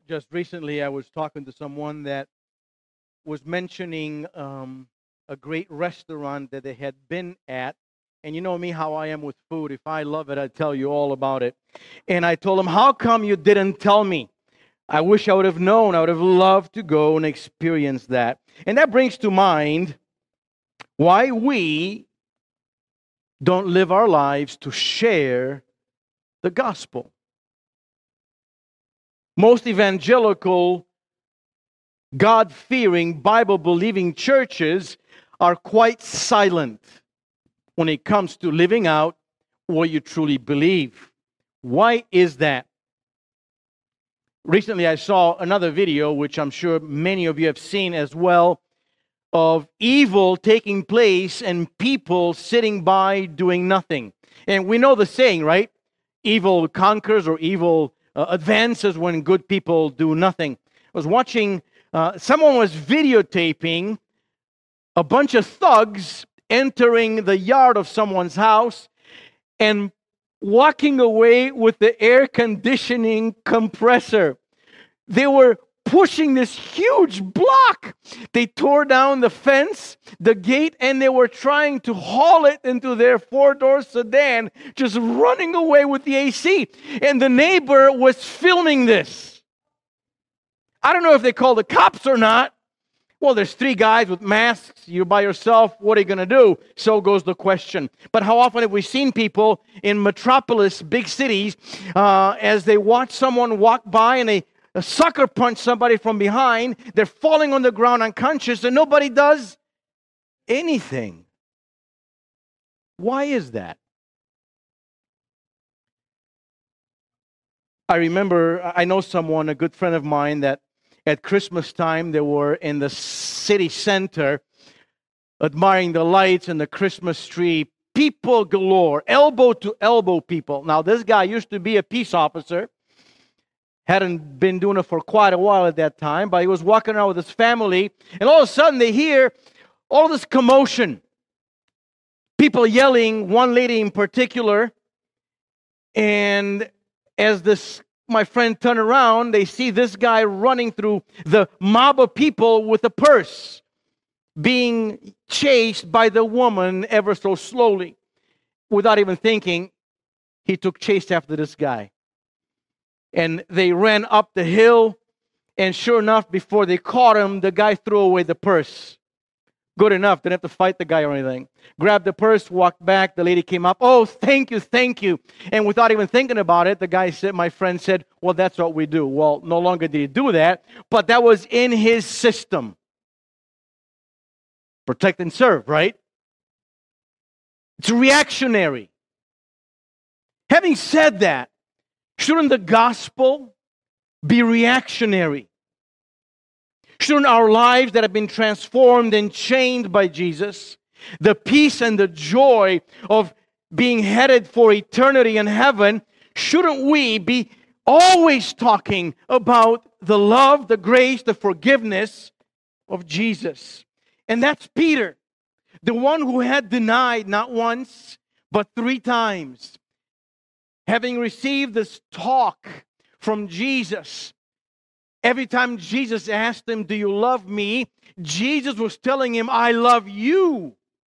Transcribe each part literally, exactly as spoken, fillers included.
Just recently, I was talking to someone that was mentioning um, a great restaurant that they had been at. And you know me, how I am with food. If I love it, I tell you all about it. And I told him, how come you didn't tell me? I wish I would have known. I would have loved to go and experience that. And that brings to mind why we don't live our lives to share the gospel. Most evangelical, God-fearing, Bible-believing churches are quite silent when it comes to living out what you truly believe. Why is that? Recently, I saw another video, which I'm sure many of you have seen as well, of evil taking place and people sitting by doing nothing. And we know the saying, right? Evil conquers or evil uh, advances when good people do nothing. I was watching, uh, someone was videotaping a bunch of thugs entering the yard of someone's house and walking away with the air conditioning compressor. They were pushing this huge block. They tore down the fence, the gate, and they were trying to haul it into their four-door sedan, just running away with the A C. And the neighbor was filming this. I don't know if they called the cops or not. Well, there's three guys with masks. You're by yourself. What are you going to do? So goes the question. But how often have we seen people in metropolis, big cities, uh, as they watch someone walk by and they a sucker punch somebody from behind, they're falling on the ground unconscious, and nobody does anything. Why is that? I remember, I know someone, a good friend of mine, that at Christmas time they were in the city center admiring the lights and the Christmas tree. People galore, elbow to elbow people. Now, this guy used to be a peace officer. Hadn't been doing it for quite a while at that time, but he was walking around with his family, and all of a sudden they hear all this commotion. People yelling, one lady in particular, and as this my friend turned around, they see this guy running through the mob of people with a purse, being chased by the woman ever so slowly. Without even thinking, he took chase after this guy. And they ran up the hill, and sure enough, before they caught him, the guy threw away the purse. Good enough, didn't have to fight the guy or anything. Grabbed the purse, walked back, the lady came up, oh, thank you, thank you. And without even thinking about it, the guy said, my friend said, well, that's what we do. Well, no longer did he do that, but that was in his system. Protect and serve, right? It's reactionary. Having said that, shouldn't the gospel be reactionary? Shouldn't our lives that have been transformed and changed by Jesus, the peace and the joy of being headed for eternity in heaven, shouldn't we be always talking about the love, the grace, the forgiveness of Jesus? And that's Peter, the one who had denied not once, but three times. Having received this talk from Jesus, every time Jesus asked him, do you love me? Jesus was telling him, I love you.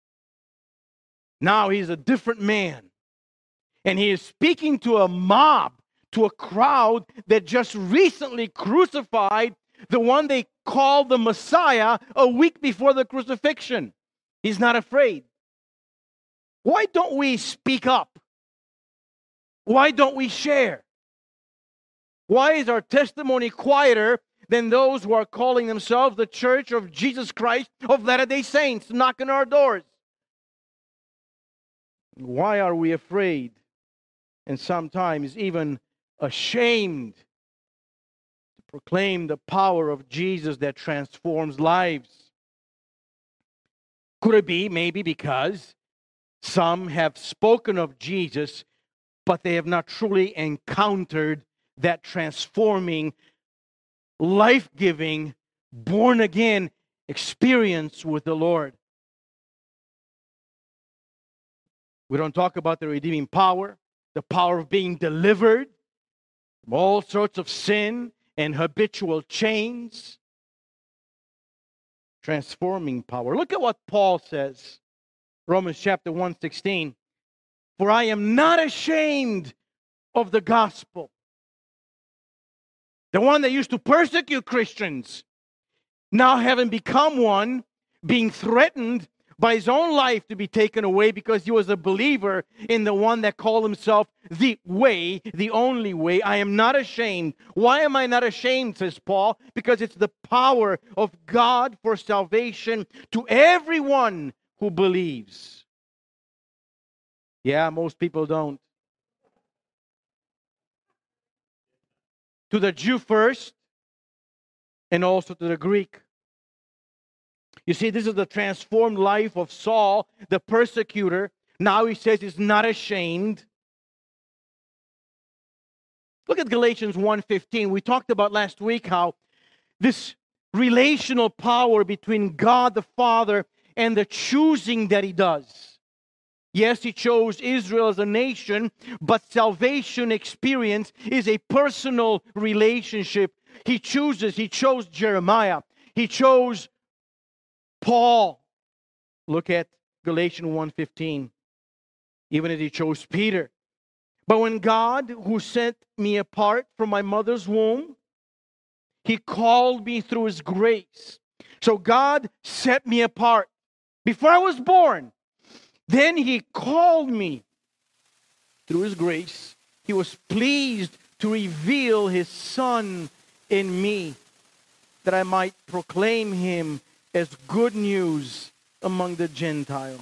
Now he's a different man. And he is speaking to a mob, to a crowd that just recently crucified the one they called the Messiah a week before the crucifixion. He's not afraid. Why don't we speak up? Why don't we share? Why is our testimony quieter than those who are calling themselves the Church of Jesus Christ of Latter-day Saints knocking our doors? Why are we afraid and sometimes even ashamed to proclaim the power of Jesus that transforms lives? Could it be maybe because some have spoken of Jesus, but they have not truly encountered that transforming, life-giving, born-again experience with the Lord? We don't talk about the redeeming power, the power of being delivered from all sorts of sin and habitual chains. Transforming power. Look at what Paul says. Romans chapter one sixteen. For I am not ashamed of the gospel. The one that used to persecute Christians, now having become one, being threatened by his own life to be taken away because he was a believer in the one that called himself the way, the only way. I am not ashamed. Why am I not ashamed, says Paul? Because it's the power of God for salvation to everyone who believes. Yeah, most people don't. To the Jew first, and also to the Greek. You see, this is the transformed life of Saul, the persecutor. Now he says he's not ashamed. Look at Galatians one fifteen. We talked about last week how this relational power between God the Father and the choosing that he does. Yes, he chose Israel as a nation, but salvation experience is a personal relationship. He chooses, he chose Jeremiah. He chose Paul. Look at Galatians one fifteen. Even as he chose Peter. But when God, who set me apart from my mother's womb, he called me through his grace. So God set me apart before I was born. Then he called me through his grace. He was pleased to reveal his Son in me, that I might proclaim him as good news among the Gentiles.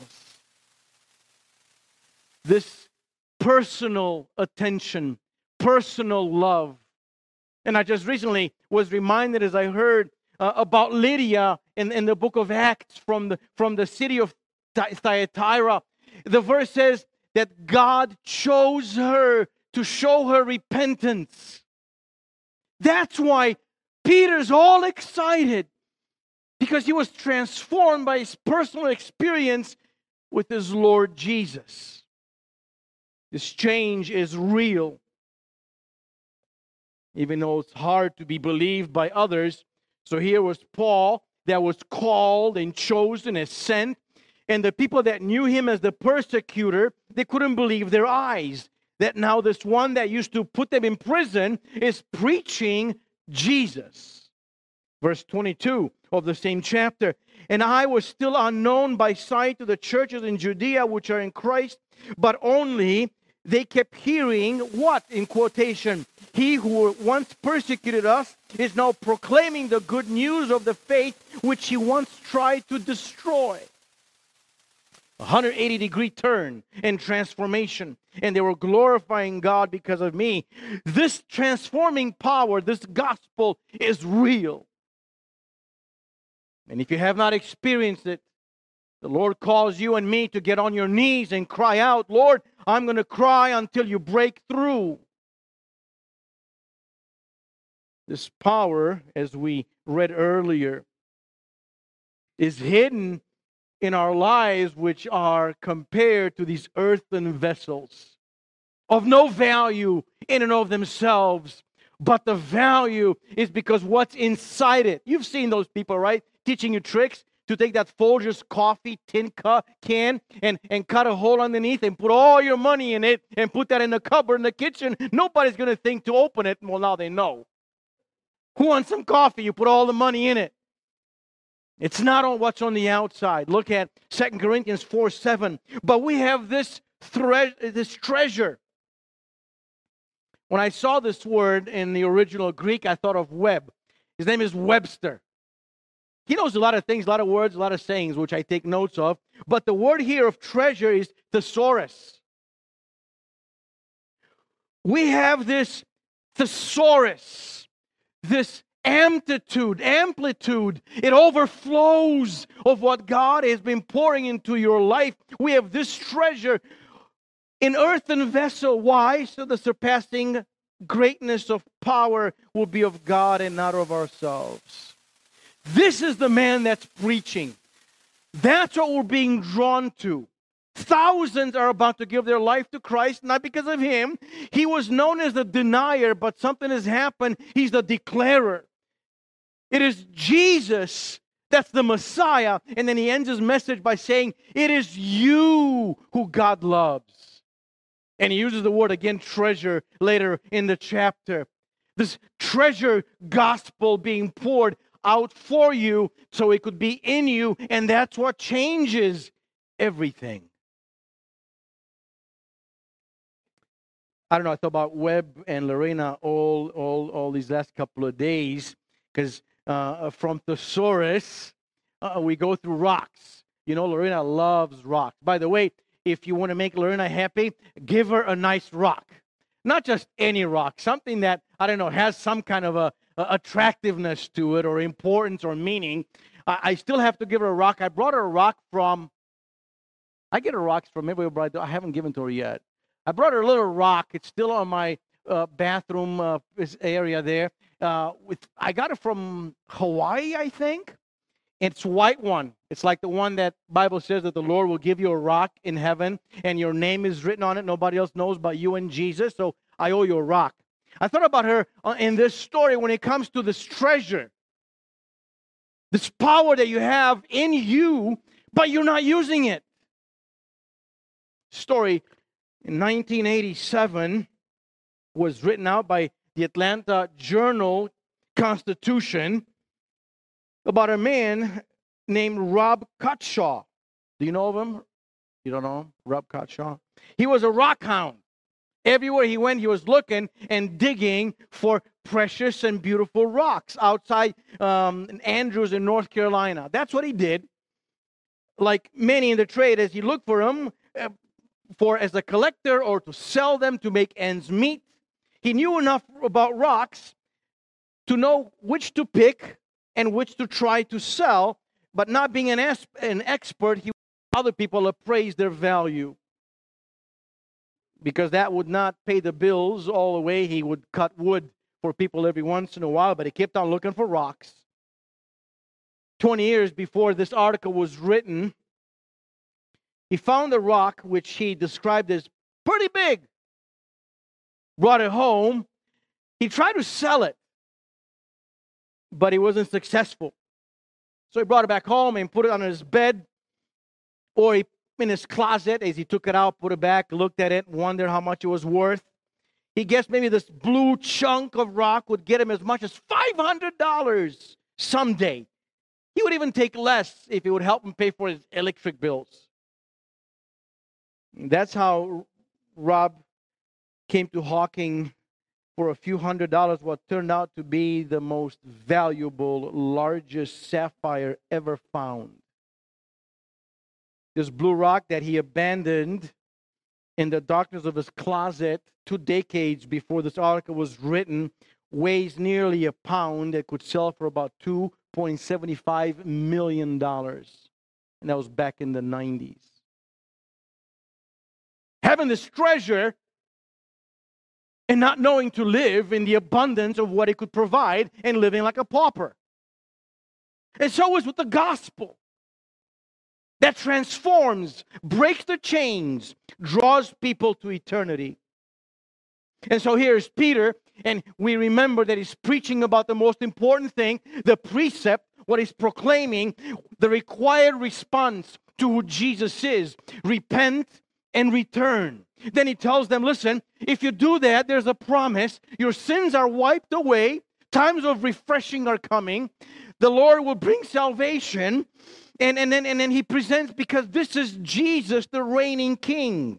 This personal attention, personal love. And I just recently was reminded as I heard uh, about Lydia in, in the book of Acts from the, from the city of Thyatira. The verse says that God chose her to show her repentance. That's why Peter's all excited, because he was transformed by his personal experience with his Lord Jesus. This change is real. Even though it's hard to be believed by others. So here was Paul that was called and chosen and sent. And the people that knew him as the persecutor, they couldn't believe their eyes. That now this one that used to put them in prison is preaching Jesus. Verse twenty-two of the same chapter. And I was still unknown by sight to the churches in Judea which are in Christ, but only they kept hearing what? In quotation, he who once persecuted us is now proclaiming the good news of the faith which he once tried to destroy. A one hundred eighty degree turn and transformation. And they were glorifying God because of me. This transforming power, this gospel is real. And if you have not experienced it, the Lord calls you and me to get on your knees and cry out, Lord, I'm going to cry until you break through. This power, as we read earlier, is hidden in our lives, which are compared to these earthen vessels of no value in and of themselves, but the value is because what's inside it. You've seen those people, right? Teaching you tricks to take that Folgers coffee tin cu- can and, and cut a hole underneath and put all your money in it and put that in the cupboard in the kitchen. Nobody's going to think to open it. Well, now they know. Who wants some coffee? You put all the money in it. It's not on what's on the outside. Look at Second Corinthians four seven. But we have this, thre- this treasure. When I saw this word in the original Greek, I thought of Webb. His name is Webster. He knows a lot of things, a lot of words, a lot of sayings, which I take notes of. But the word here of treasure is thesaurus. We have this thesaurus, this amplitude, amplitude. It overflows of what God has been pouring into your life. We have this treasure in earthen vessel. Why? So the surpassing greatness of power will be of God and not of ourselves. This is the man that's preaching. That's what we're being drawn to. Thousands are about to give their life to Christ, not because of him. He was known as the denier, but something has happened. He's the declarer. It is Jesus that's the Messiah. And then he ends his message by saying, it is you who God loves. And he uses the word again, treasure, later in the chapter. This treasure gospel being poured out for you so it could be in you. And that's what changes everything. I don't know, I thought about Webb and Lorena all, all, all these last couple of days, because uh, from Thesaurus, uh, we go through rocks. You know, Lorena loves rocks. By the way, if you want to make Lorena happy, give her a nice rock. Not just any rock, something that, I don't know, has some kind of a, a attractiveness to it or importance or meaning. I, I still have to give her a rock. I brought her a rock from, I get her rocks from everywhere, but I haven't given to her yet. I brought her a little rock. It's still on my uh, bathroom uh, area there. Uh, with I got it from Hawaii, I think. It's a white one. It's like the one that Bible says that the Lord will give you a rock in heaven, and your name is written on it. Nobody else knows but you and Jesus. So I owe you a rock. I thought about her in this story when it comes to this treasure, this power that you have in you, but you're not using it. Story. In nineteen eighty-seven, was written out by the Atlanta Journal-Constitution about a man named Rob Cutshaw. Do you know of him? You don't know him? Rob Cutshaw? He was a rock hound. Everywhere he went, he was looking and digging for precious and beautiful rocks outside um, Andrews in North Carolina. That's what he did. Like many in the trade, as he looked for them, uh, for as a collector or to sell them to make ends meet. He knew enough about rocks to know which to pick and which to try to sell, but not being an, es- an expert, he would other people appraise their value. Because that would not pay the bills all the way. He would cut wood for people every once in a while, but he kept on looking for rocks. twenty years before this article was written, he found a rock which he described as pretty big. Brought it home. He tried to sell it, but he wasn't successful. So he brought it back home and put it on his bed, or he, in his closet. As he took it out, put it back, looked at it, wondered how much it was worth. He guessed maybe this blue chunk of rock would get him as much as five hundred dollars someday. He would even take less if it would help him pay for his electric bills. That's how Rob came to hawking for a few hundred dollars what turned out to be the most valuable, largest sapphire ever found. This blue rock that he abandoned in the darkness of his closet two decades before this article was written weighs nearly a pound. It could sell for about two point seven five million dollars. And that was back in the nineties. Having this treasure and not knowing to live in the abundance of what it could provide and living like a pauper. And so is with the gospel. That transforms, breaks the chains, draws people to eternity. And so here's Peter, and we remember that he's preaching about the most important thing, the precept, what he's proclaiming, the required response to who Jesus is. Repent and return. Then he tells them, listen, if you do that, there's a promise. Your sins are wiped away. Times of refreshing are coming. The Lord will bring salvation. And, and, then, and then he presents, because this is Jesus, the reigning king.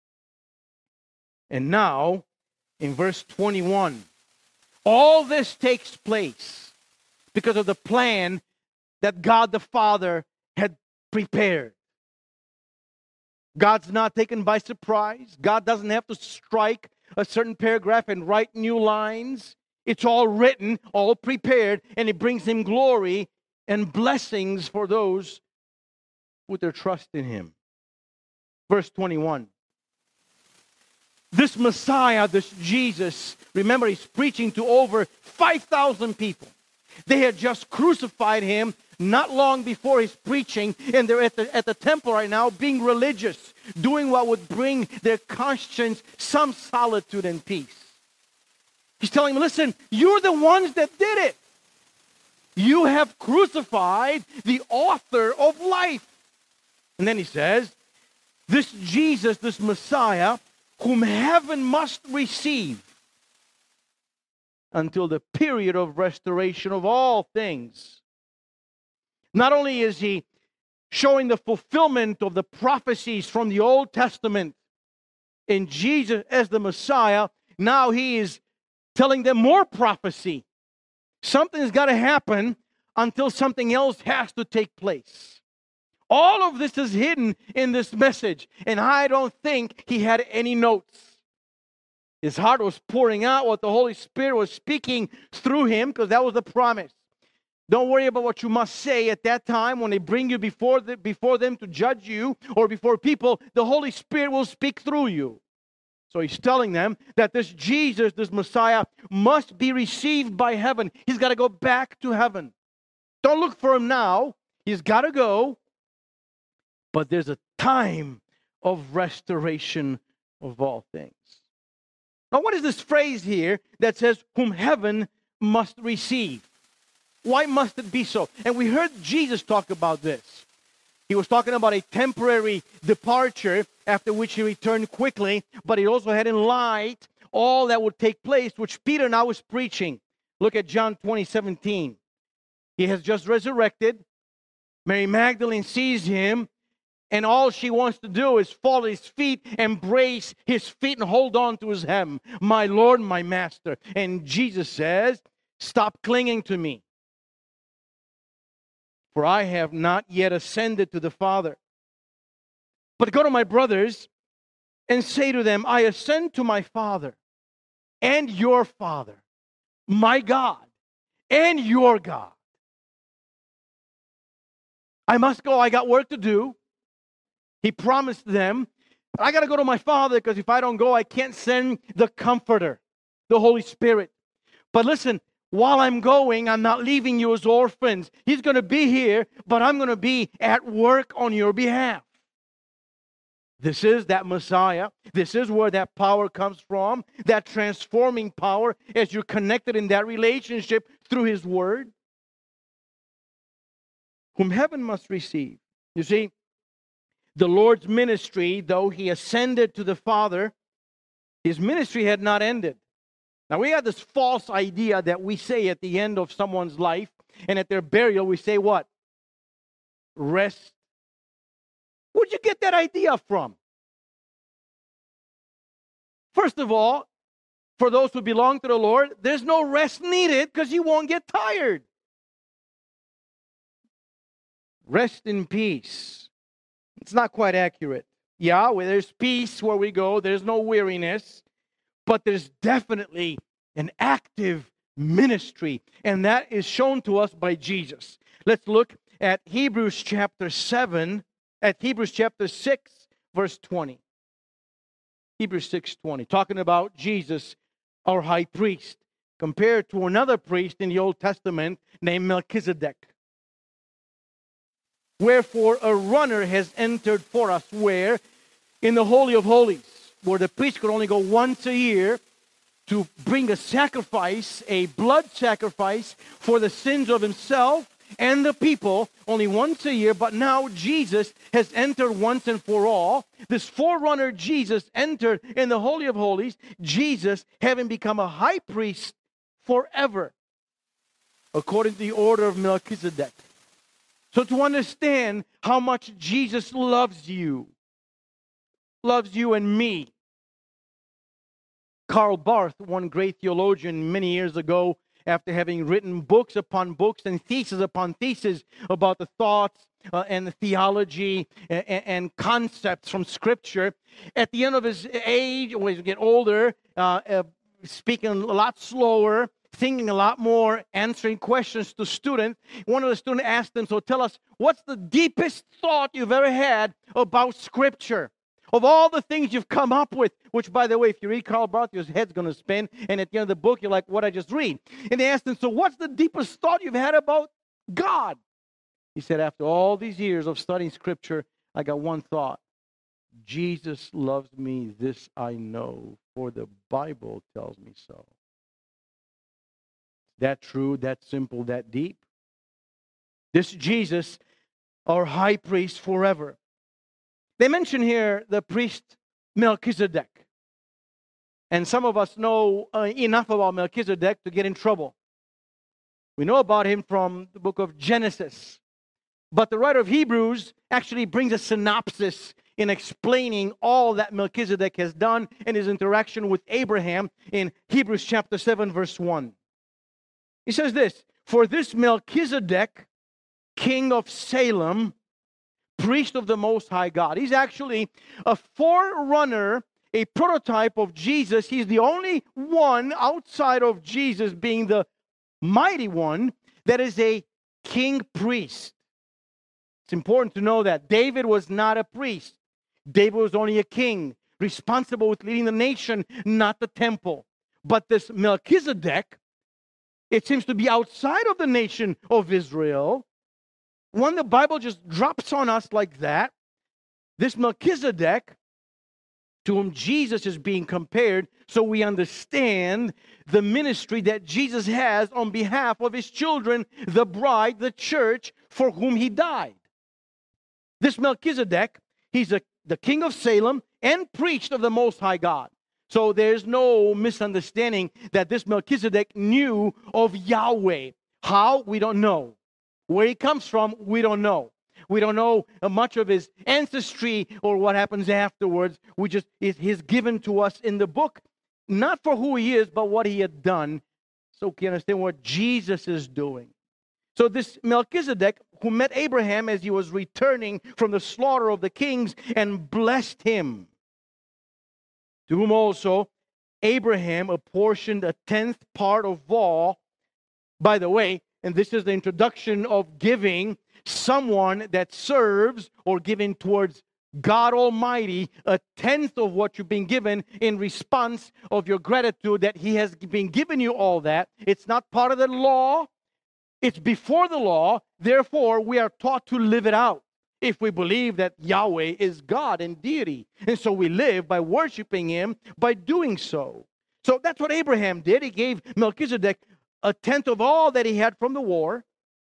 And now, in verse twenty-one, all this takes place because of the plan that God the Father had prepared. God's not taken by surprise. God doesn't have to strike a certain paragraph and write new lines. It's all written, all prepared, and it brings him glory and blessings for those who put their trust in him. Verse twenty-one. This Messiah, this Jesus, remember he's preaching to over five thousand people. They had just crucified him not long before his preaching, and they're at the, at the temple right now being religious, doing what would bring their conscience some solitude and peace. He's telling them, listen, you're the ones that did it. You have crucified the author of life. And then he says, this Jesus, this Messiah, whom heaven must receive until the period of restoration of all things. Not only is he showing the fulfillment of the prophecies from the Old Testament in Jesus as the Messiah, now he is telling them more prophecy. Something's got to happen until something else has to take place. All of this is hidden in this message, and I don't think he had any notes. His heart was pouring out what the Holy Spirit was speaking through him, because that was the promise. Don't worry about what you must say at that time when they bring you before, the, before them to judge you or before people. The Holy Spirit will speak through you. So he's telling them that this Jesus, this Messiah, must be received by heaven. He's got to go back to heaven. Don't look for him now. He's got to go. But there's a time of restoration of all things. Now, what is this phrase here that says, whom heaven must receive? Why must it be so? And we heard Jesus talk about this. He was talking about a temporary departure after which he returned quickly, but he also had in light all that would take place, which Peter now is preaching. Look at John twenty, seventeen. He has just resurrected. Mary Magdalene sees him, and all she wants to do is fall at his feet, embrace his feet, and hold on to his hem. My Lord, my Master. And Jesus says, stop clinging to me, for I have not yet ascended to the Father. But go to my brothers and say to them, I ascend to my Father and your Father, my God and your God. I must go. I got work to do. He promised them, I got to go to my Father, because if I don't go, I can't send the Comforter, the Holy Spirit. But listen, while I'm going, I'm not leaving you as orphans. He's going to be here, but I'm going to be at work on your behalf. This is that Messiah. This is where that power comes from, that transforming power as you're connected in that relationship through His Word, whom heaven must receive. You see, the Lord's ministry, though He ascended to the Father, His ministry had not ended. Now, we have this false idea that we say at the end of someone's life, and at their burial, we say what? Rest. Where'd you get that idea from? First of all, for those who belong to the Lord, there's no rest needed because you won't get tired. Rest in peace. It's not quite accurate. Yeah, where there's peace where we go, there's no weariness. But there's definitely an active ministry, and that is shown to us by Jesus. Let's look at Hebrews chapter seven, at Hebrews chapter six, verse twenty. Hebrews six twenty, talking about Jesus, our high priest, compared to another priest in the Old Testament named Melchizedek. Wherefore a runner has entered for us, where? In the Holy of Holies, where the priest could only go once a year to bring a sacrifice, a blood sacrifice for the sins of himself and the people, only once a year. But now Jesus has entered once and for all. This forerunner Jesus entered in the Holy of Holies, Jesus having become a high priest forever, according to the order of Melchizedek. So to understand how much Jesus loves you, loves you and me, Karl Barth, one great theologian many years ago, after having written books upon books and thesis upon thesis about the thoughts uh, and the theology and, and concepts from Scripture, at the end of his age, when he get older, uh, uh, speaking a lot slower, thinking a lot more, answering questions to students, one of the students asked him, so tell us, what's the deepest thought you've ever had about Scripture? Of all the things you've come up with, which, by the way, if you read Karl Barth, your head's going to spin, and at the end of the book, you're like, what I just read? And they asked him, so what's the deepest thought you've had about God? He said, after all these years of studying Scripture, I got one thought. Jesus loves me, this I know, for the Bible tells me so. That true, that simple, that deep. This Jesus, our high priest forever. They mention here the priest Melchizedek. And some of us know uh, enough about Melchizedek to get in trouble. We know about him from the book of Genesis. But the writer of Hebrews actually brings a synopsis in explaining all that Melchizedek has done in his interaction with Abraham in Hebrews chapter seven, verse one. He says this, "For this Melchizedek, king of Salem, priest of the Most High God." He's actually a forerunner, a prototype of Jesus. He's the only one outside of Jesus being the mighty one that is a king priest. It's important to know that David was not a priest. David was only a king, responsible with leading the nation, not the temple. But this Melchizedek, it seems to be outside of the nation of Israel. When the Bible just drops on us like that, this Melchizedek, to whom Jesus is being compared, so we understand the ministry that Jesus has on behalf of his children, the bride, the church, for whom he died. This Melchizedek, he's a, the king of Salem and priest of the Most High God. So there's no misunderstanding that this Melchizedek knew of Yahweh. How? We don't know. Where he comes from, we don't know. We don't know much of his ancestry or what happens afterwards. We just, he's given to us in the book, not for who he is, but what he had done. So we can understand what Jesus is doing. So this Melchizedek, who met Abraham as he was returning from the slaughter of the kings and blessed him, to whom also Abraham apportioned a tenth part of all. By the way, and this is the introduction of giving someone that serves or giving towards God Almighty a tenth of what you've been given in response of your gratitude that He has been giving you all that. It's not part of the law. It's before the law. Therefore, we are taught to live it out if we believe that Yahweh is God and deity. And so we live by worshiping Him, by doing so. So that's what Abraham did. He gave Melchizedek a tenth of all that he had from the war.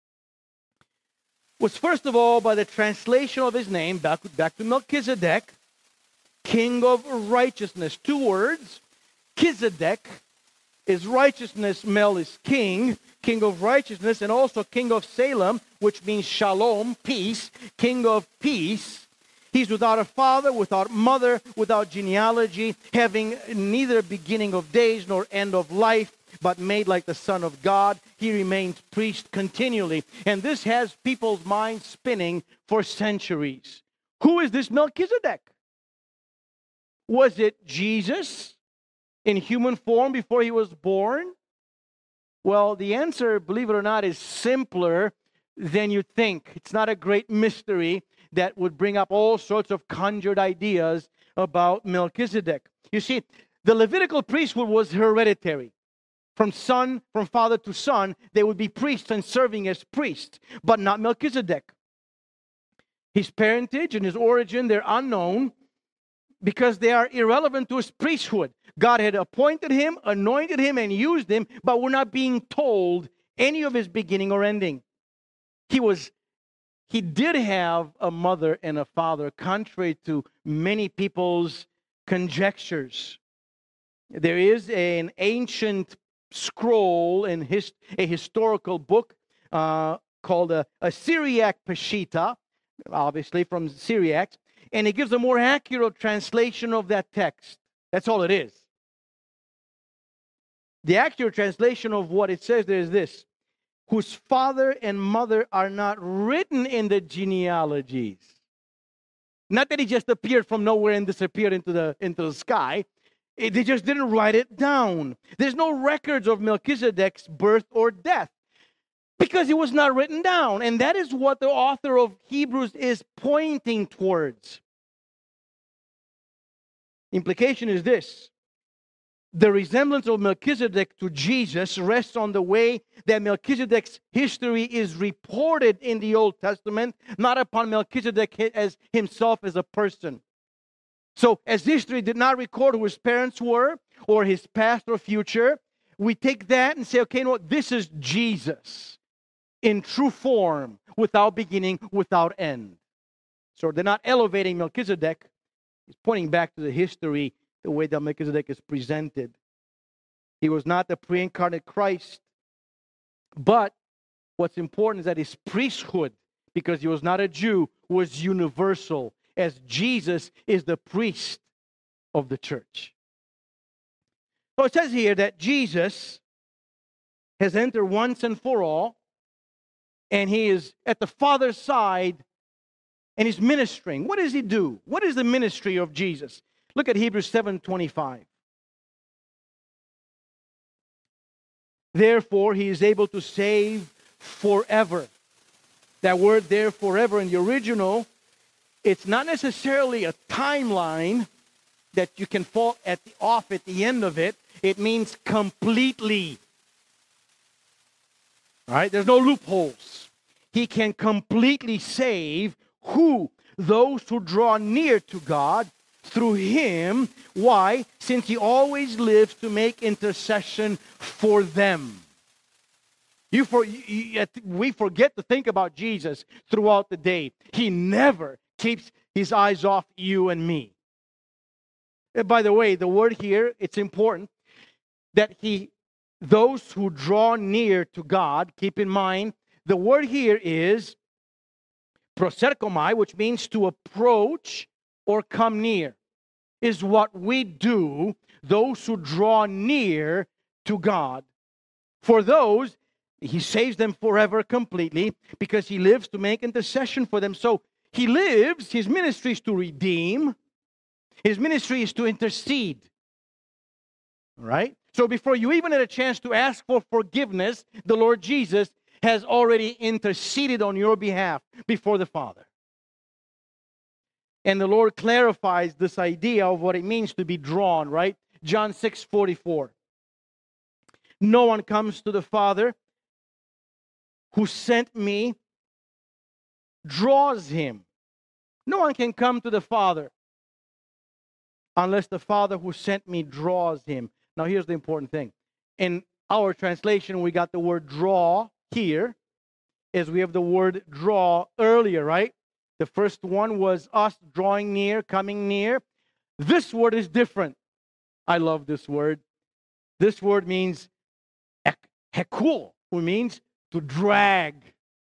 Was first of all by the translation of his name, back, back to Melchizedek, king of righteousness. Two words. Kizedek is righteousness, Mel is king, king of righteousness, and also king of Salem, which means shalom, peace, king of peace. He's without a father, without mother, without genealogy, having neither beginning of days nor end of life, but made like the Son of God. He remains priest continually. And this has people's minds spinning for centuries. Who is this Melchizedek? Was it Jesus in human form before he was born? Well, the answer, believe it or not, is simpler than you think. It's not a great mystery that would bring up all sorts of conjured ideas about Melchizedek. You see, the Levitical priesthood was hereditary. From son, from father to son, they would be priests and serving as priests, but not Melchizedek. His parentage and his origin, they're unknown because they are irrelevant to his priesthood. God had appointed him, anointed him, and used him, but we're not being told any of his beginning or ending. He was, he did have a mother and a father, contrary to many people's conjectures. There is an ancient scroll in his, a historical book uh, called a, a Syriac Peshitta, obviously from Syriacs, and it gives a more accurate translation of that text. That's all it is. The accurate translation of what it says there is this: whose father and mother are not written in the genealogies. Not that he just appeared from nowhere and disappeared into the, into the sky. It, they just didn't write it down. There's no records of Melchizedek's birth or death because it was not written down. And that is what the author of Hebrews is pointing towards. Implication is this: the resemblance of Melchizedek to Jesus rests on the way that Melchizedek's history is reported in the Old Testament, not upon Melchizedek as himself as a person. So, as history did not record who his parents were or his past or future, we take that and say, okay, you know what? This is Jesus in true form, without beginning, without end. So, they're not elevating Melchizedek. He's pointing back to the history, the way that Melchizedek is presented. He was not the pre-incarnate Christ. But what's important is that his priesthood, because he was not a Jew, was universal, as Jesus is the priest of the church. So it says here that Jesus has entered once and for all, and he is at the Father's side, and he's ministering. What does he do? What is the ministry of Jesus? Look at Hebrews seven twenty-five. Therefore, he is able to save forever. That word there, forever, in the original, it's not necessarily a timeline that you can fall at the, off at the end of it. It means completely. All right? There's no loopholes. He can completely save who? Those who draw near to God through him. Why? Since he always lives to make intercession for them. You for, you, we forget to think about Jesus throughout the day. He never keeps his eyes off you and me. And by the way, the word here, it's important that he, those who draw near to God, keep in mind, the word here is proserkomai, which means to approach or come near, is what we do, those who draw near to God. For those, he saves them forever completely because he lives to make intercession for them. So he lives, his ministry is to redeem, his ministry is to intercede. All right? So before you even had a chance to ask for forgiveness, the Lord Jesus has already interceded on your behalf before the Father. And the Lord clarifies this idea of what it means to be drawn, right? John six forty-four. No one comes to the Father who sent me, draws him. No one can come to the Father unless the Father who sent me draws him. Now here's the important thing. In our translation, we got the word draw here, as we have the word draw earlier, right? The first one was us drawing near, coming near. This word is different. I love this word. This word means hekul, which means to drag.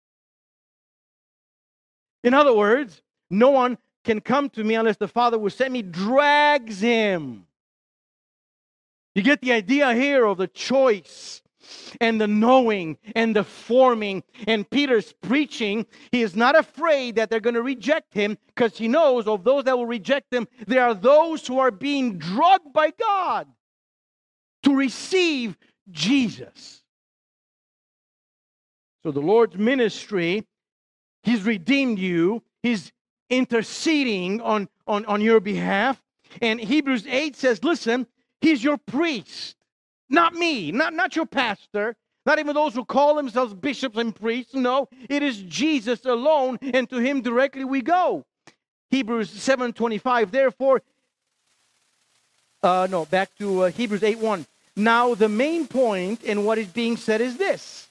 In other words, no one can come to me unless the Father who sent me drags him. You get the idea here of the choice and the knowing and the forming. And Peter's preaching, he is not afraid that they're going to reject him, because he knows of those that will reject him, there are those who are being drugged by God to receive Jesus. So the Lord's ministry, he's redeemed you. He's interceding on, on, on your behalf. And Hebrews eight says, listen, he's your priest. Not me, not, not your pastor, not even those who call themselves bishops and priests. No, it is Jesus alone, and to him directly we go. Hebrews seven twenty-five, therefore, uh, no, back to uh, Hebrews eight one. Now the main point in what is being said is this.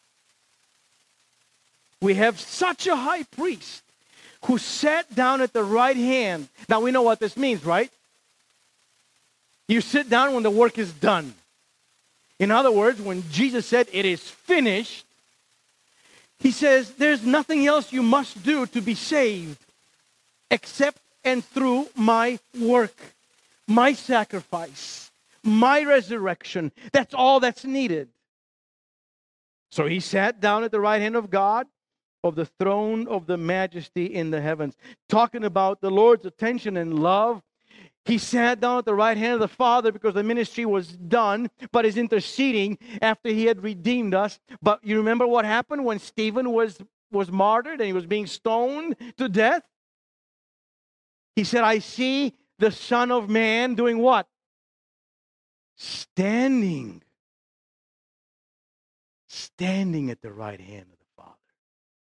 We have such a high priest who sat down at the right hand. Now we know what this means, right? You sit down when the work is done. In other words, when Jesus said, it is finished, he says, there's nothing else you must do to be saved except and through my work, my sacrifice, my resurrection. That's all that's needed. So he sat down at the right hand of God, of the throne of the majesty in the heavens. Talking about the Lord's attention and love, he sat down at the right hand of the Father because the ministry was done, but is interceding after he had redeemed us. But you remember what happened when Stephen was, was martyred and he was being stoned to death? He said, I see the Son of Man doing what? Standing. Standing at the right hand of the Father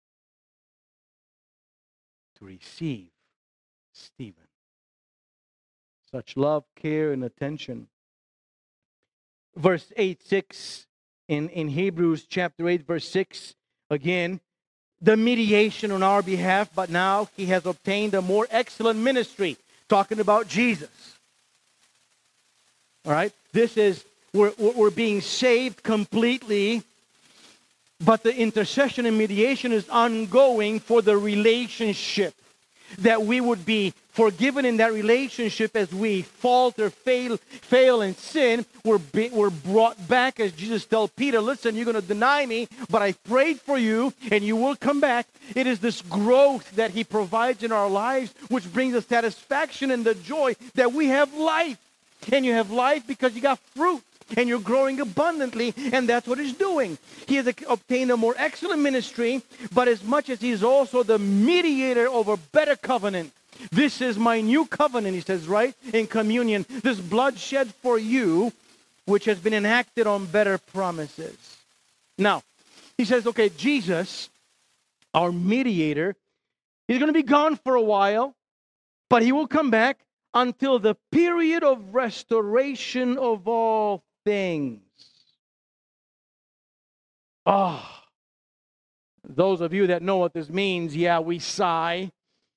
to receive Stephen. Such love, care, and attention. Verse eight, six in, in Hebrews chapter eight, verse six, again, the mediation on our behalf, but now he has obtained a more excellent ministry, talking about Jesus. All right? This is, we're, we're being saved completely, but the intercession and mediation is ongoing for the relationship, that we would be forgiven in that relationship as we falter, fail, fail and sin. We're, be, we're brought back, as Jesus told Peter, listen, you're going to deny me, but I prayed for you and you will come back. It is this growth that he provides in our lives which brings us satisfaction and the joy that we have life. And you have life because you got fruit and you're growing abundantly, and that's what he's doing. He has obtained a more excellent ministry, but as much as he is also the mediator of a better covenant. This is my new covenant, he says, right, in communion. This blood shed for you, which has been enacted on better promises. Now, he says, okay, Jesus, our mediator, he's going to be gone for a while, but he will come back until the period of restoration of all things. Ah, oh, those of you that know what this means, yeah, we sigh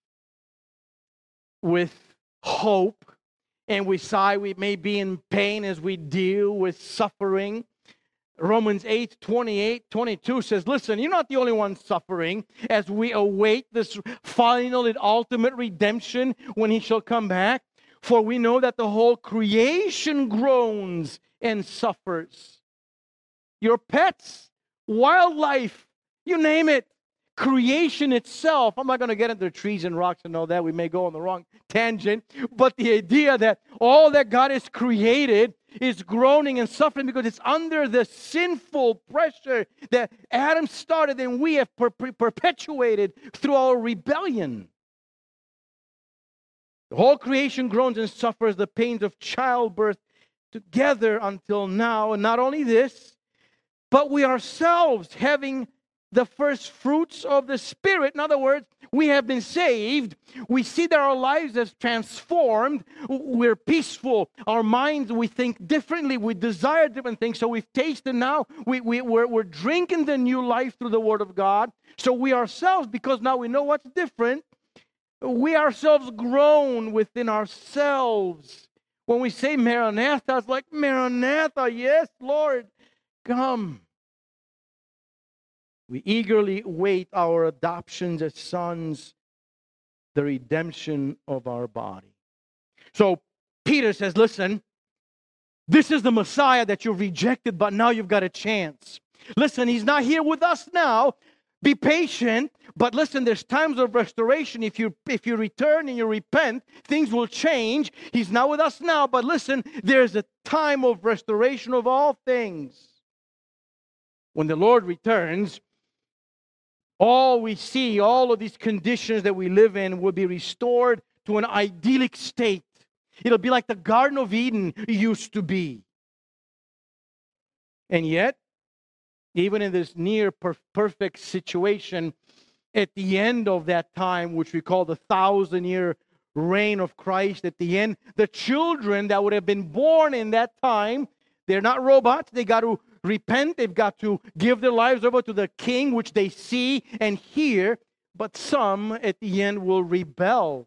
with hope, and we sigh, we may be in pain as we deal with suffering. Romans eight, twenty-eight, twenty-two says, listen, you're not the only one suffering as we await this final and ultimate redemption when he shall come back. For we know that the whole creation groans and suffers. Your pets, wildlife, you name it, creation itself. I'm not going to get into trees and rocks and all that. We may go on the wrong tangent. But the idea that all that God has created is groaning and suffering because it's under the sinful pressure that Adam started and we have per- per- perpetuated through our rebellion. The whole creation groans and suffers the pains of childbirth together until now. And not only this, but we ourselves having the first fruits of the Spirit. In other words, we have been saved. We see that our lives have transformed. We're peaceful. Our minds, we think differently. We desire different things. So we've tasted now. We, we, we're, we're drinking the new life through the Word of God. So we ourselves, because now we know what's different, we ourselves groan within ourselves. When we say Maranatha, it's like, Maranatha, yes, Lord, come. We eagerly wait our adoptions as sons, the redemption of our body. So Peter says, listen, this is the Messiah that you rejected, but now you've got a chance. Listen, he's not here with us now. Be patient, but listen, there's times of restoration. If you if you return and you repent, things will change. He's not with us now, but listen, there's a time of restoration of all things. When the Lord returns, all we see, all of these conditions that we live in will be restored to an idyllic state. It'll be like the Garden of Eden used to be. And yet, even in this near per- perfect situation, at the end of that time, which we call the thousand-year reign of Christ, at the end, the children that would have been born in that time, they're not robots. They got to repent. They've got to give their lives over to the King, which they see and hear. But some, at the end, will rebel.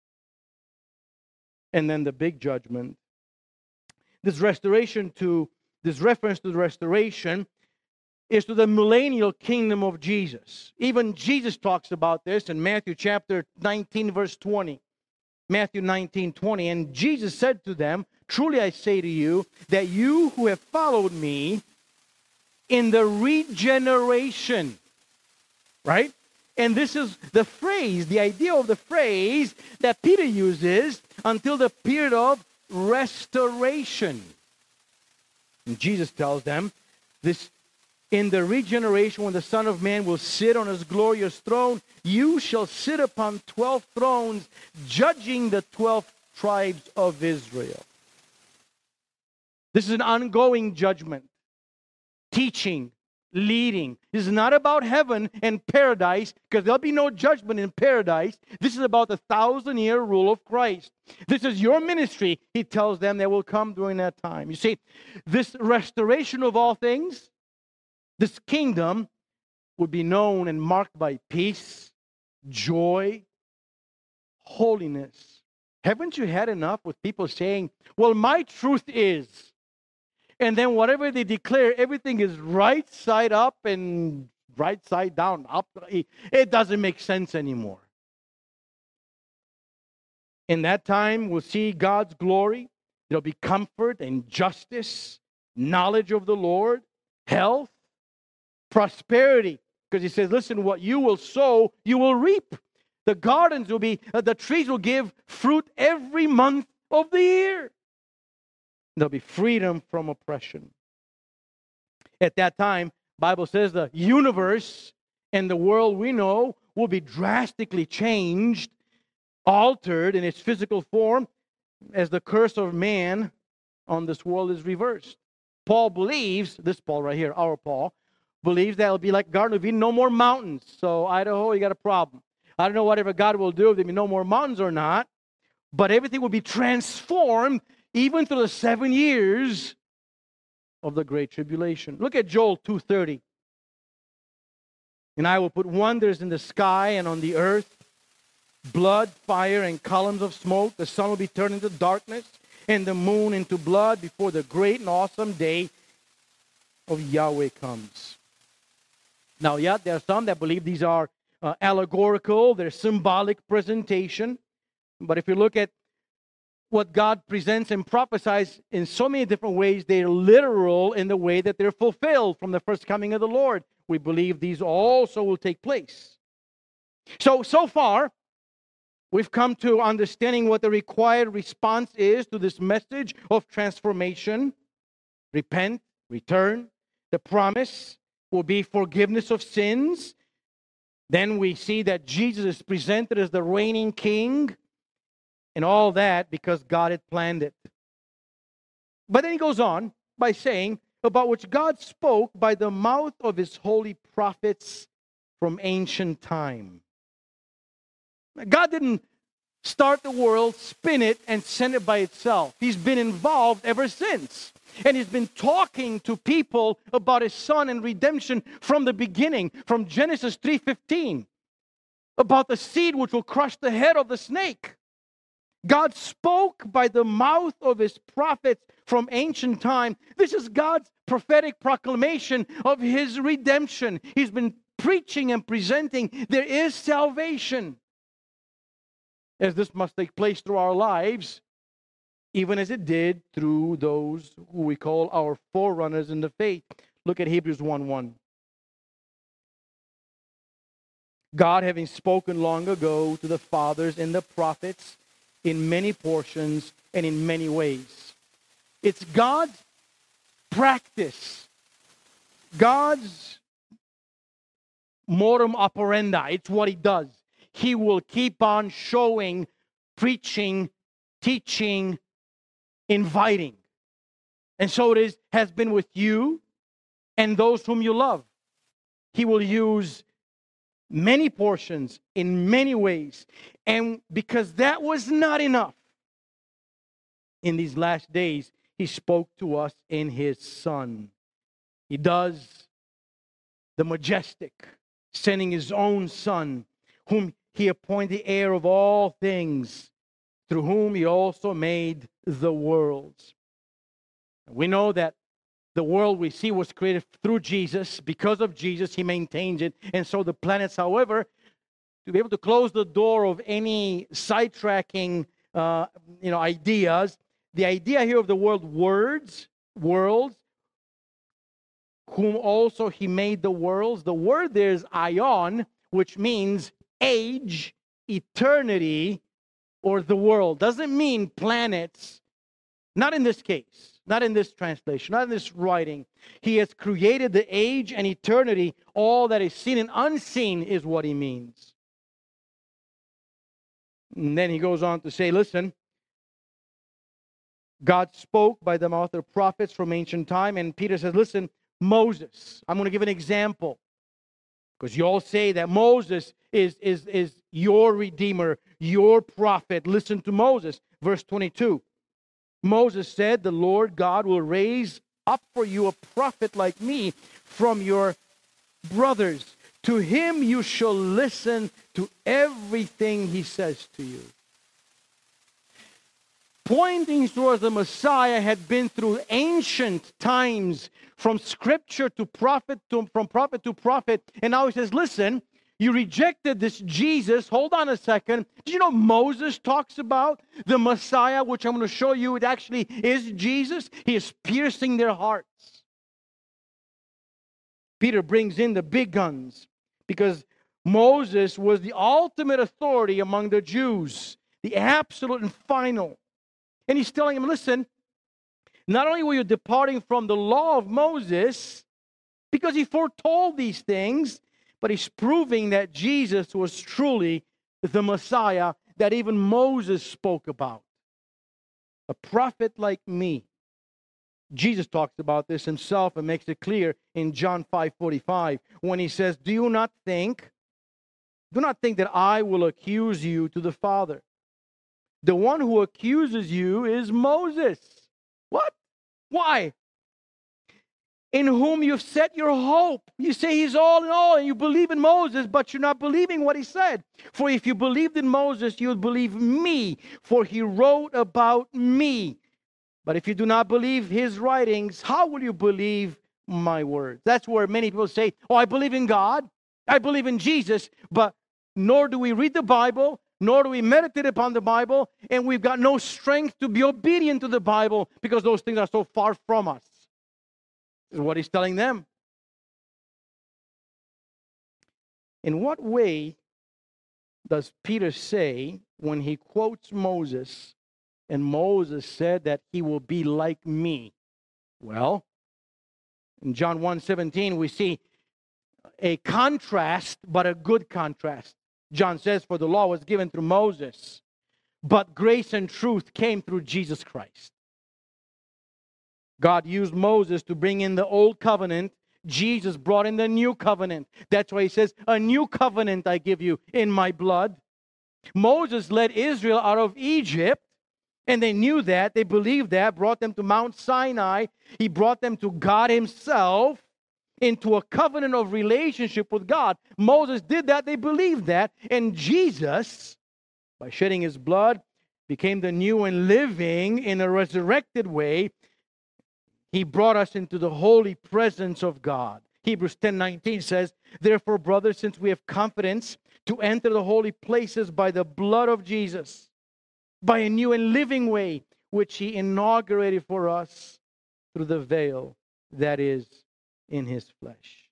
And then the big judgment. This restoration to, this reference to the restoration is to the millennial kingdom of Jesus. Even Jesus talks about this in Matthew chapter nineteen, verse twenty. Matthew nineteen, twenty. And Jesus said to them, truly I say to you, that you who have followed me in the regeneration, right? And this is the phrase, the idea of the phrase that Peter uses until the period of restoration. And Jesus tells them, this in the regeneration, when the Son of Man will sit on his glorious throne, you shall sit upon twelve thrones, judging the twelve tribes of Israel. This is an ongoing judgment, teaching, leading. This is not about heaven and paradise, because there'll be no judgment in paradise. This is about the thousand-year rule of Christ. This is your ministry, he tells them, that will come during that time. You see, this restoration of all things, this kingdom, would be known and marked by peace, joy, holiness. Haven't you had enough with people saying, well, my truth is, and then whatever they declare, everything is right side up and right side down. Up, it doesn't make sense anymore. In that time, we'll see God's glory. There'll be comfort and justice, knowledge of the Lord, health, prosperity. Because he says, listen, what you will sow, you will reap. The gardens will be, uh, the trees will give fruit every month of the year. There'll be freedom from oppression. At that time, Bible says the universe and the world we know will be drastically changed, altered in its physical form as the curse of man on this world is reversed. Paul believes, this Paul right here, our Paul, believes that it'll be like Garden of Eden, no more mountains. So Idaho, you got a problem. I don't know whatever God will do, if there be no more mountains or not, but everything will be transformed even through the seven years of the Great Tribulation. Look at Joel two thirty. And I will put wonders in the sky and on the earth, blood, fire, and columns of smoke. The sun will be turned into darkness and the moon into blood before the great and awesome day of Yahweh comes. Now, yeah, there are some that believe these are uh, allegorical, they're symbolic presentation. But if you look at what God presents and prophesies in so many different ways, they're literal in the way that they're fulfilled from the first coming of the Lord. We believe these also will take place. So, so far, we've come to understanding what the required response is to this message of transformation. Repent, return. The promise will be forgiveness of sins. Then we see that Jesus is presented as the reigning king. And all that because God had planned it. But then he goes on by saying, about which God spoke by the mouth of his holy prophets from ancient time. God didn't start the world, spin it, and send it by itself. He's been involved ever since. And he's been talking to people about his son and redemption from the beginning, from Genesis three fifteen, about the seed which will crush the head of the snake. God spoke by the mouth of his prophets from ancient time. This is God's prophetic proclamation of his redemption. He's been preaching and presenting there is salvation. As this must take place through our lives, even as it did through those who we call our forerunners in the faith. Look at Hebrews one one. God, having spoken long ago to the fathers and the prophets, in many portions and in many ways. It's God's practice, God's modus operandi. It's what he does. He will keep on showing, preaching, teaching, inviting. And so it is, has been with you and those whom you love. He will use many portions in many ways. And because that was not enough, in these last days, he spoke to us in his Son. He does the majestic, sending his own Son, whom he appointed the heir of all things, through whom he also made the worlds. We know that the world we see was created through Jesus. Because of Jesus, he maintains it. And so the planets, however, to be able to close the door of any sidetracking uh, you know, ideas, the idea here of the word words, worlds, whom also he made the worlds. The word there is aion, which means age, eternity, or the world. Doesn't mean planets. Not in this case. Not in this translation, not in this writing. He has created the age and eternity. All that is seen and unseen is what he means. And then he goes on to say, listen, God spoke by the mouth of prophets from ancient time. And Peter says, listen, Moses. I'm going to give an example. Because you all say that Moses is, is, is your redeemer, your prophet. Listen to Moses. Verse twenty-two. Moses said, the Lord God will raise up for you a prophet like me from your brothers. To him you shall listen to everything he says to you. Pointing towards the Messiah had been through ancient times, from scripture to prophet, to, from prophet to prophet. And now he says, listen, you rejected this Jesus. Hold on a second. Did you know Moses talks about the Messiah, which I'm going to show you, it actually is Jesus? He is piercing their hearts. Peter brings in the big guns because Moses was the ultimate authority among the Jews, the absolute and final. And he's telling him, listen, not only were you departing from the law of Moses, because he foretold these things, but he's proving that Jesus was truly the Messiah that even Moses spoke about. A prophet like me. Jesus talks about this himself and makes it clear in John five forty-five when he says, do you not think, do not think that I will accuse you to the Father. The one who accuses you is Moses. What? Why? In whom you've set your hope. You say he's all in all, and you believe in Moses, but you're not believing what he said. For if you believed in Moses, you would believe me, for he wrote about me. But if you do not believe his writings, how will you believe my words? That's where many people say, oh, I believe in God, I believe in Jesus, but nor do we read the Bible, nor do we meditate upon the Bible, and we've got no strength to be obedient to the Bible because those things are so far from us. This is what he's telling them. In what way does Peter say when he quotes Moses, and Moses said that he will be like me? Well, in John one seventeen, we see a contrast, but a good contrast. John says, for the law was given through Moses, but grace and truth came through Jesus Christ. God used Moses to bring in the old covenant. Jesus brought in the new covenant. That's why he says, a new covenant I give you in my blood. Moses led Israel out of Egypt, and they knew that. They believed that. Brought them to Mount Sinai. He brought them to God himself, into a covenant of relationship with God. Moses did that. They believed that. And Jesus, by shedding his blood, became the new and living in a resurrected way. He brought us into the holy presence of God. Hebrews ten nineteen says, therefore, brothers, since we have confidence to enter the holy places by the blood of Jesus, by a new and living way, which he inaugurated for us through the veil that is in his flesh.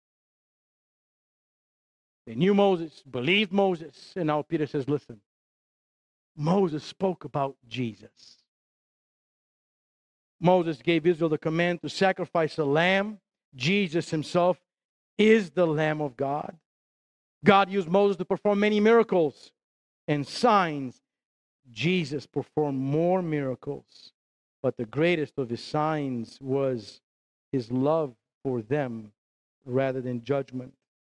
They knew Moses, believed Moses, and now Peter says, listen, Moses spoke about Jesus. Moses gave Israel the command to sacrifice a lamb. Jesus himself is the Lamb of God. God used Moses to perform many miracles and signs. Jesus performed more miracles, but the greatest of his signs was his love for them rather than judgment.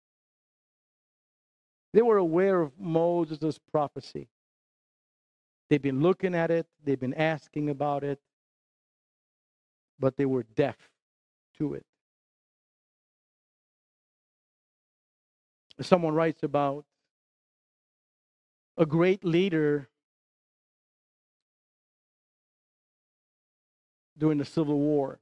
They were aware of Moses' prophecy. They've been looking at it, they've been asking about it, but they were deaf to it. Someone writes about a great leader during the Civil War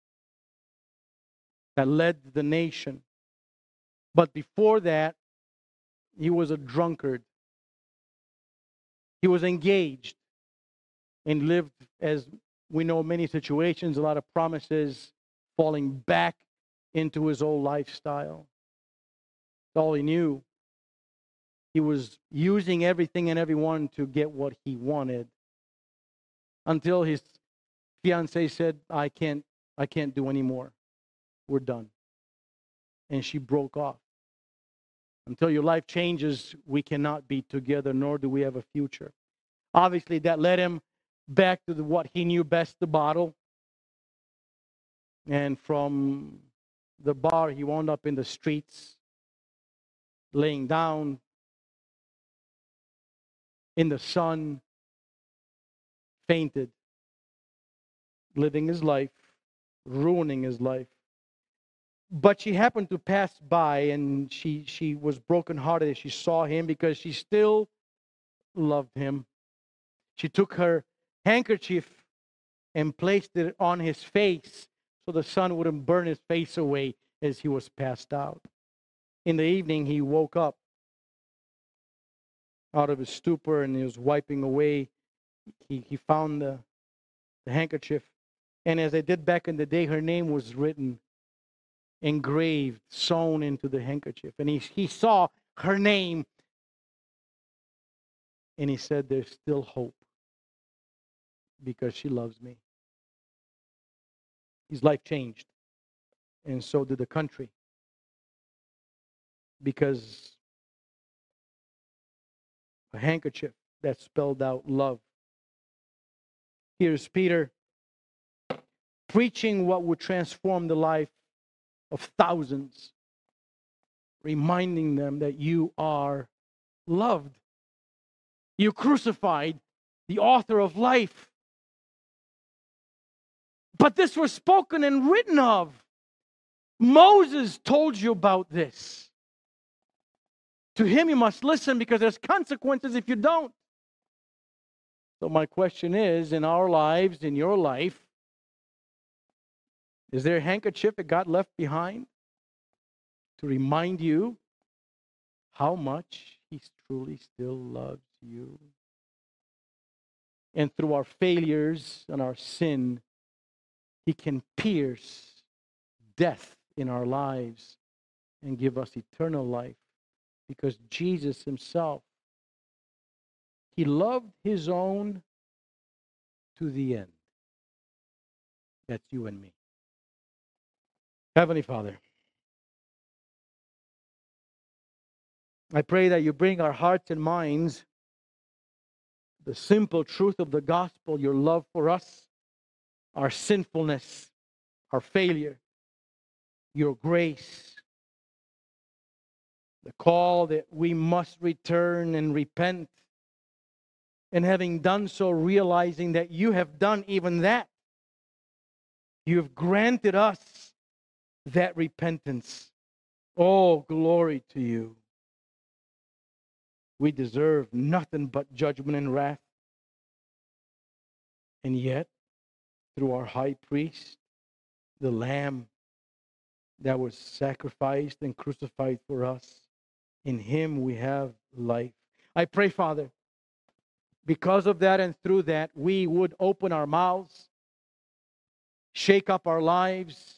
that led the nation. But before that, he was a drunkard. He was engaged and lived, as we know, many situations, a lot of promises, falling back into his old lifestyle. That's all he knew. He was using everything and everyone to get what he wanted, until his fiancée said, I can't, I can't do anymore. We're done. And she broke off. Until your life changes, we cannot be together, nor do we have a future. Obviously, that led him back to the, what he knew best, the bottle. And from the bar, he wound up in the streets, laying down in the sun, fainted, living his life, ruining his life. But she happened to pass by, and she, she was brokenhearted as she saw him, because she still loved him. She took her handkerchief and placed it on his face so the sun wouldn't burn his face away as he was passed out. In the evening, he woke up out of his stupor, and he was wiping away. He, he found the, the handkerchief. And as they did back in the day, her name was written, engraved, sewn into the handkerchief. And he, he saw her name, and he said, there's still hope, because she loves me. His life changed, and so did the country, because a handkerchief that spelled out love. Here's Peter preaching what would transform the life of thousands, reminding them that you are loved. You crucified the author of life. But this was spoken and written of. Moses told you about this. To him you must listen, because there's consequences if you don't. So my question is, in our lives, in your life, is there a handkerchief that got left behind to remind you how much He truly still loves you? And through our failures and our sin, He can pierce death in our lives and give us eternal life, because Jesus Himself, He loved His own to the end. That's you and me. Heavenly Father, I pray that you bring our hearts and minds the simple truth of the gospel, your love for us, our sinfulness, our failure, your grace, the call that we must return and repent, and having done so, realizing that you have done even that. You have granted us that repentance. Oh, glory to you. We deserve nothing but judgment and wrath. And yet, through our high priest, the Lamb that was sacrificed and crucified for us, in Him we have life. I pray, Father, because of that and through that, we would open our mouths, shake up our lives,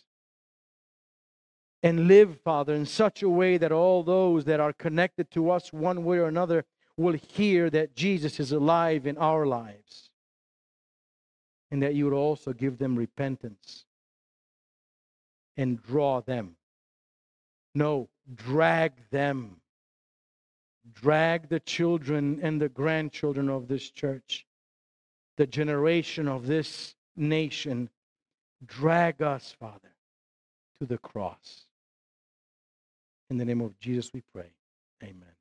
and live, Father, in such a way that all those that are connected to us one way or another will hear that Jesus is alive in our lives. And that you would also give them repentance and draw them. No, drag them. Drag the children and the grandchildren of this church, the generation of this nation. Drag us, Father, to the cross. In the name of Jesus we pray. Amen.